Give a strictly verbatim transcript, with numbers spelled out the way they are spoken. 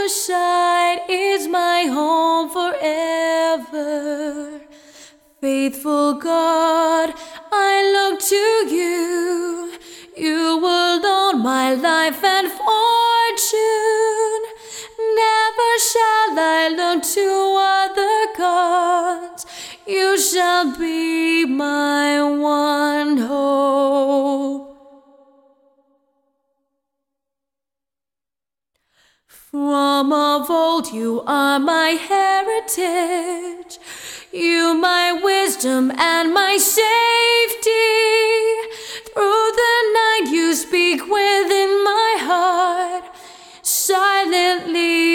side is my home forever. Faithful God, I look to you. You will own my life and fortune. Never shall I look to other gods. You shall be my one hope. From of old you are my heritage, you my wisdom and my safety. Through the night you speak within my heart, silently